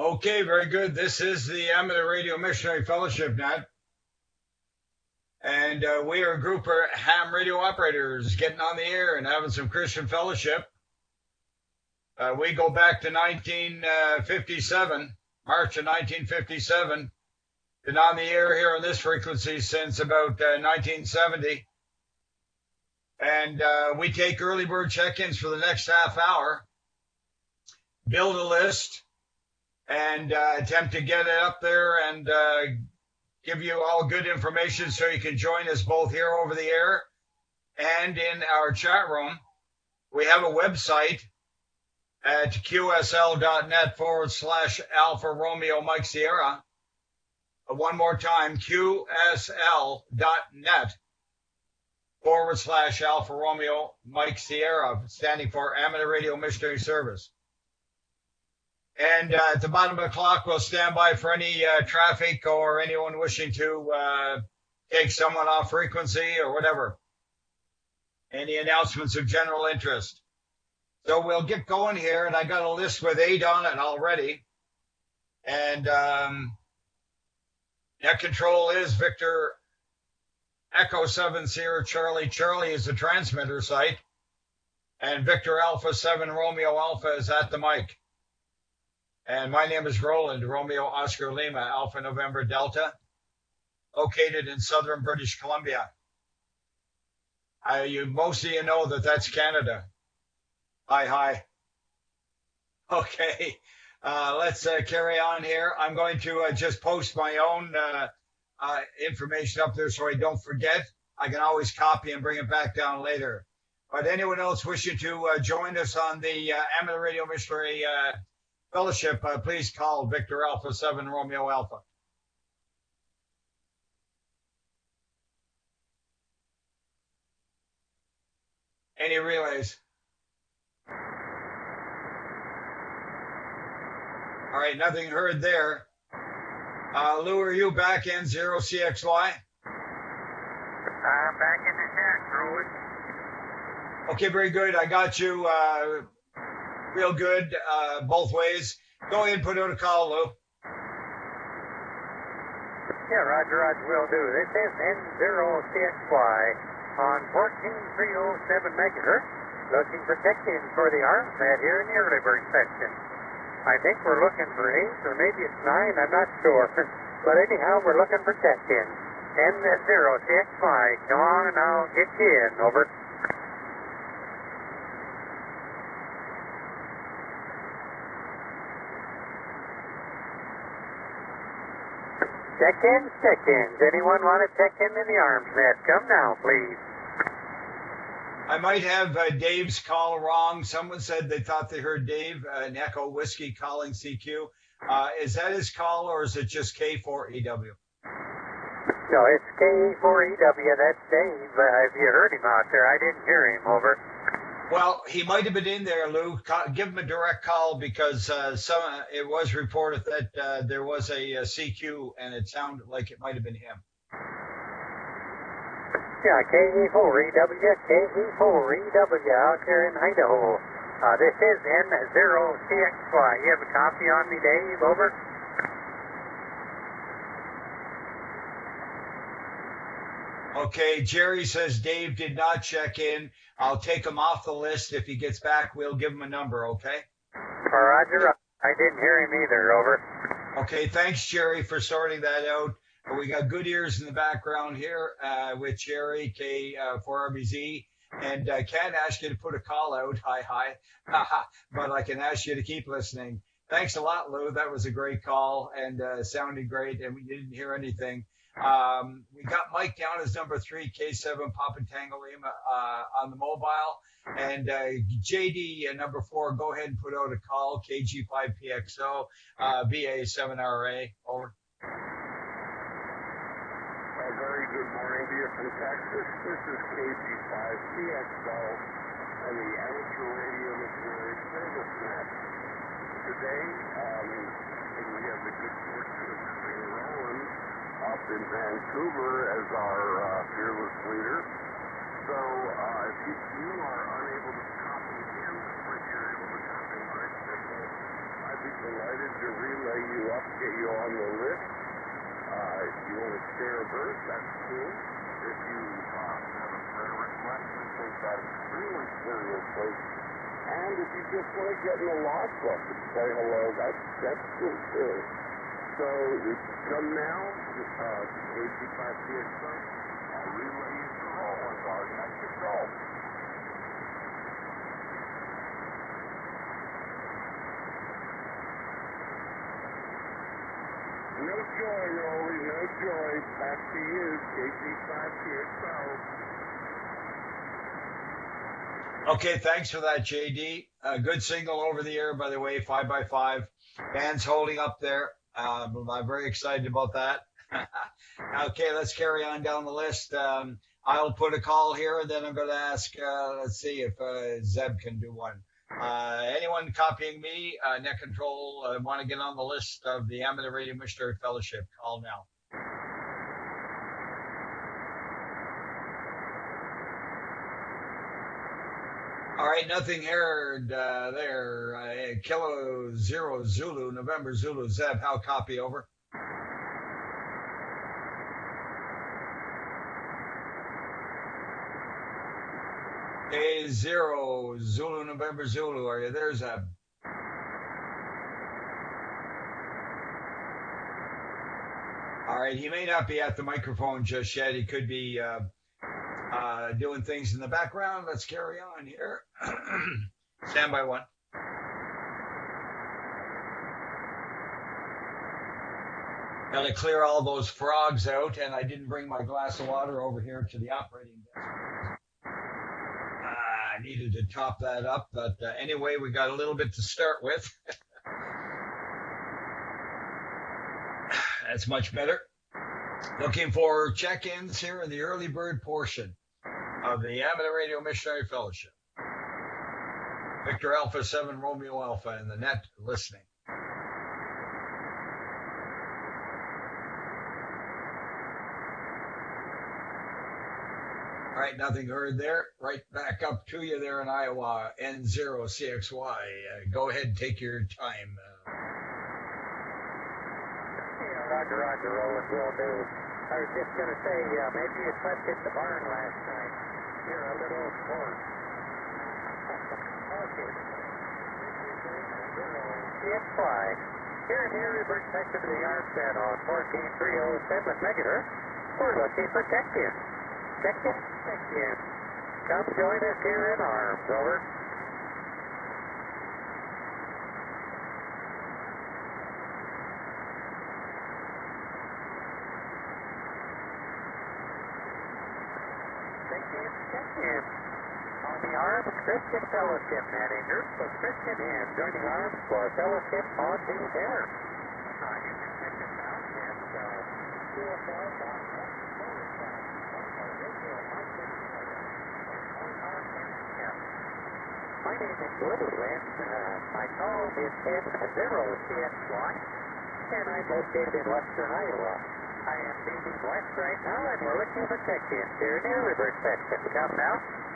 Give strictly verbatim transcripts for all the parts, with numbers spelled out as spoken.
Okay, very good. This is the Amateur Radio Missionary Fellowship Net. And uh, we are a group of ham radio operators getting on the air and having some Christian fellowship. Uh, we go back to nineteen fifty-seven, March of nineteen fifty-seven. Been on the air here on this frequency since about uh, nineteen seventy. And uh, we take early bird check-ins for the next half hour, build a list, and uh, attempt to get it up there and uh, give you all good information so you can join us both here over the air and in our chat room. We have a website at qsl.net forward slash Alpha Romeo Mike Sierra. One more time, qsl.net forward slash Alpha Romeo Mike Sierra, standing for Amateur Radio Missionary Service. And uh, at the bottom of the clock, we'll stand by for any uh, traffic or anyone wishing to uh, take someone off frequency or whatever. Any announcements of general interest. So we'll get going here, and I got a list with eight on it already. And um, net control is Victor Echo seven Sierra Charlie. Charlie is the transmitter site. And Victor Alpha seven Romeo Alpha is at the mic. And my name is Roland, Romeo Oscar Lima, Alpha November Delta, located in southern British Columbia. I, you, most of you know that that's Canada. Hi, hi. Okay, uh, let's uh, carry on here. I'm going to uh, just post my own uh, uh, information up there so I don't forget. I can always copy and bring it back down later. But anyone else wishing to uh, join us on the uh, Amateur Radio Missionary uh, Fellowship, uh, please call Victor Alpha seven Romeo Alpha. Any relays? All right, nothing heard there. Uh, Lou, are you back in zero C X Y? I'm back in the chat, Roland. Okay, very good. I got you uh, real good uh, both ways. Go ahead and put out a call, Lou. Yeah, Roger, Roger, will do. This is N zero C X Y on fourteen three oh seven megahertz, looking for check-in for the ArmsNet here in the early bird section. I think we're looking for eight, or maybe it's nine, I'm not sure. But anyhow, we're looking for check-in. N zero C X Y, come on and I'll get you in, over. Check-ins, check-ins. Anyone want to check in in the ArmsNet? Come now, please. I might have uh, Dave's call wrong. Someone said they thought they heard Dave, uh, an Echo Whiskey calling C Q. Uh, is that his call, or is it just K four E W? No, it's K four E W. That's Dave. Uh, have you heard him out there? I didn't hear him, over. Well, he might have been in there, Lou. Give him a direct call because uh, some it was reported that uh, there was a, a C Q, and it sounded like it might have been him. Yeah, K E four E W, K E four E W out here in Idaho. Uh, this is N zero C X Y. You have a copy on me, Dave, over? Okay, Jerry says Dave did not check in. I'll take him off the list. If he gets back, we'll give him a number, okay? Roger, I didn't hear him either, over. Okay, thanks, Jerry, for sorting that out. We got good ears in the background here uh, with Jerry, K four R B Z, and I uh, can't ask you to put a call out, hi, hi, but I can ask you to keep listening. Thanks a lot, Lou. That was a great call and uh, sounded great, and we didn't hear anything. Um, we got Mike down as number three, K seven Papa Tango Lima uh, on the mobile, and uh, J D uh, number four, go ahead and put out a call, K G five P X O, uh, V A seven R A, over. Very good morning to you from Texas. This is K G five P X O and the Amateur Radio Missionary Service Net. Today, um, we have the good fortune of having Roland up in Vancouver as our uh, fearless leader. So, uh, if you, you are unable to copy him, but you're able to copy Mike, I'd be delighted to relay help get you on the list. Uh, if you want to share a verse, that's cool. If you uh, have a prayer request, we think that's extremely seriously. And if you just want to get in the lost book and say hello, that's, that's cool too. So come now, uh, K C five P X O, I'll relay you to roll with our next control. No joy, Rolly, no joy. Back to you, K C five P X O. Okay, thanks for that, J D. Uh, good signal over the air, by the way, five by five. Fans holding up there. Um, I'm very excited about that. Okay, let's carry on down the list. Um, I'll put a call here, and then I'm going to ask, uh, let's see if uh, Zeb can do one. Uh, anyone copying me, uh, net control, uh, want to get on the list of the Amateur Radio Missionary Fellowship, call now. All right, nothing heard uh, there. Uh, Kilo Zero Zulu, November Zulu, Zeb, how copy, over? A Zero Zulu, November Zulu, are you there, Zeb? All right, he may not be at the microphone just yet. He could be uh, uh, doing things in the background. Let's carry on here. Stand by one. Got to clear all those frogs out, and I didn't bring my glass of water over here to the operating desk. Uh, I needed to top that up, but uh, anyway, we got a little bit to start with. That's much better. Looking for check-ins here in the early bird portion of the Amateur Radio Missionary Fellowship. Victor Alpha seven Romeo Alpha in the net listening. All right, nothing heard there. Right back up to you there in Iowa, N zero C X Y. Uh, go ahead and take your time. Uh, Roger, Roger, Roland, will do. I was just going to say, uh, maybe you slept in the barn last night. You're a little sport. Okay. C X Y. Here in the early bird section of the Armstead on fourteen three oh seven megahertz. We're looking for check-in. Check-in, check-in. Come join us here in Arms, over. Check-in. On the Arms Christian Fellowship netting, groups of Christian men joining Arms for fellowship on the air. Uh, you can check us out at uh, C F L dot net forward slash radio My name is Lou, and uh, my call is N zero C X Y, and I'm located in western Iowa. I am beaming west right now, and we're looking for check-ins here in the early bird section. Come now.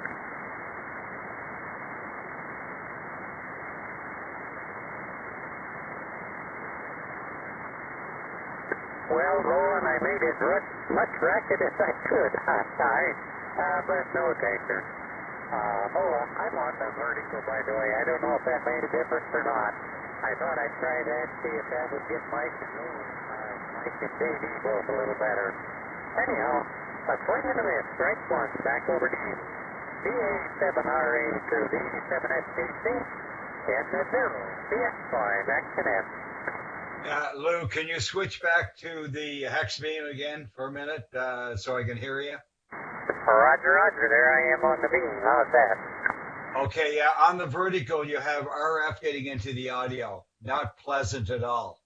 Well, Roland, I made as much racket as I could last night, uh, but no taker. Uh, oh, I'm on the vertical, by the way. I don't know if that made a difference or not. I thought I'd try that, see if that would get Mike and Roland. Mike and J D both a little better. Anyhow, a swing and a miss. Strike one. Back over to you. B A seven R A through the eighty-seven S C C. N zero C X Y. Back to net. Uh, Lou, can you switch back to the hex beam again for a minute uh, so I can hear you? Roger, Roger. There I am on the beam. How's that? Okay, yeah. On the vertical, you have R F getting into the audio. Not pleasant at all.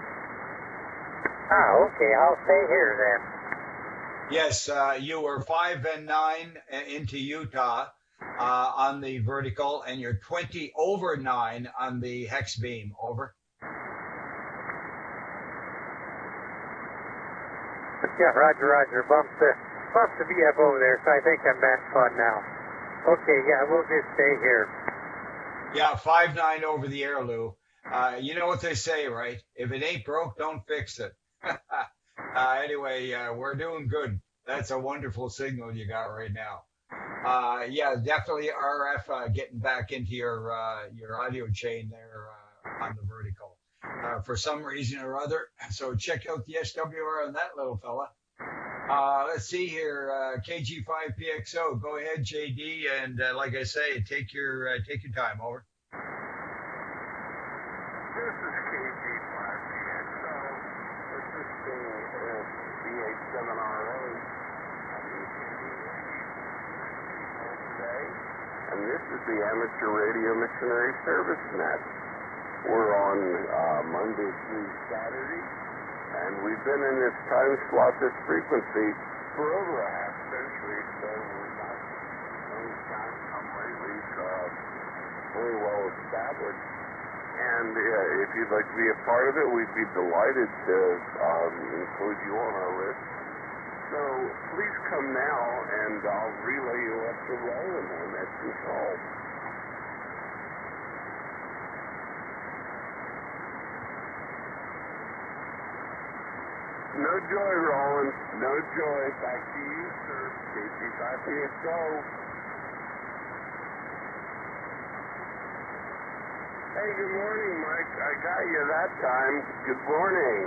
Ah, okay. I'll stay here then. Yes, uh, you were five and nine into Utah uh, on the vertical, and you're twenty over nine on the hex beam. Over. Yeah, Roger, Roger. Bump the, bump the V F O there, so I think I'm back on now. Okay, yeah, we'll just stay here. Yeah, five nine over the air, Lou. Uh, you know what they say, right? If it ain't broke, don't fix it. uh, anyway, uh, we're doing good. That's a wonderful signal you got right now. Uh, yeah, definitely R F uh, getting back into your uh, your audio chain there uh, on the vertical uh, for some reason or other. So check out the S W R on that little fella. Uh, let's see here, uh, K G five P X O. Go ahead, J D, and uh, like I say, take your uh, take your time. Over. This is K G five P X O, assisting with B H seven R O today, and this is the Amateur Radio Missionary Service Net. We're on uh, Monday through Saturday, and we've been in this time slot, this frequency, for over a half century, so we're not any time come lately, uh, very well established. And uh, if you'd like to be a part of it, we'd be delighted to um, include you on our list. So please come now, and I'll relay you up to Roland on that control. No joy, Roland. No joy. Back to you, sir. K G five P X O. Hey, good morning, Mike. I got you that time. Good morning.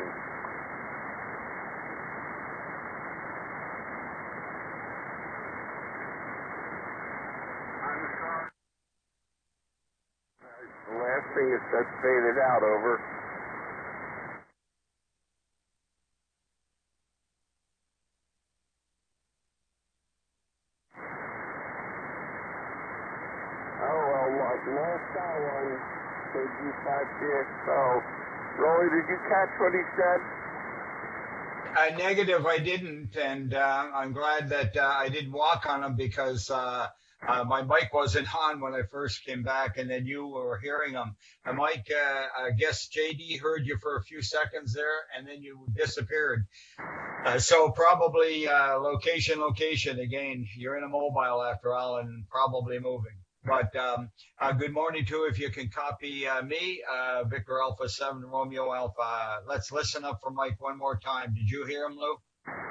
I'm sorry. The last thing is that faded out, over. Oh, well, lost that one. K G five P X O. Rolly, did you catch what he said? Uh, negative, I didn't, and uh, I'm glad that uh, I didn't walk on him because uh, uh, my mic wasn't on when I first came back, and then you were hearing him. Uh, Mike, uh, I guess J D heard you for a few seconds there, and then you disappeared. Uh, so probably uh, location, location again. You're in a mobile after all, and probably moving. But um, uh, good morning to if you can copy uh, me, uh, Victor Alpha seven Romeo Alpha. Let's listen up for Mike one more time. Did you hear him, Lou?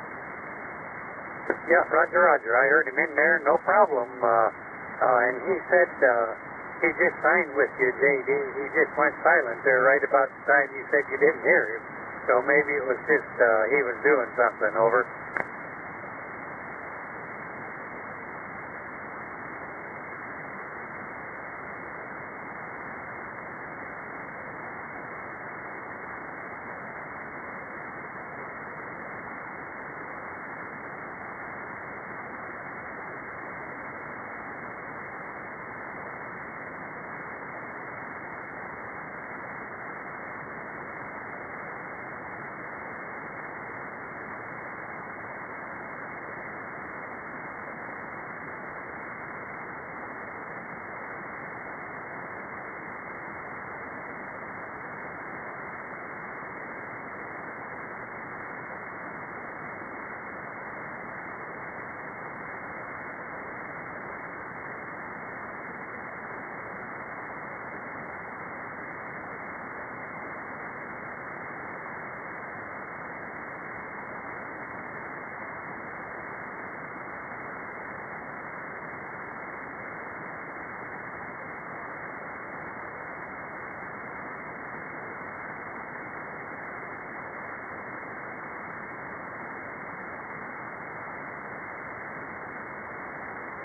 Yeah, Roger, Roger. I heard him in there, no problem. Uh, uh, and he said uh, he just signed with you, J D. He just went silent there right about the time you said you didn't hear him. So maybe it was just uh, he was doing something, over.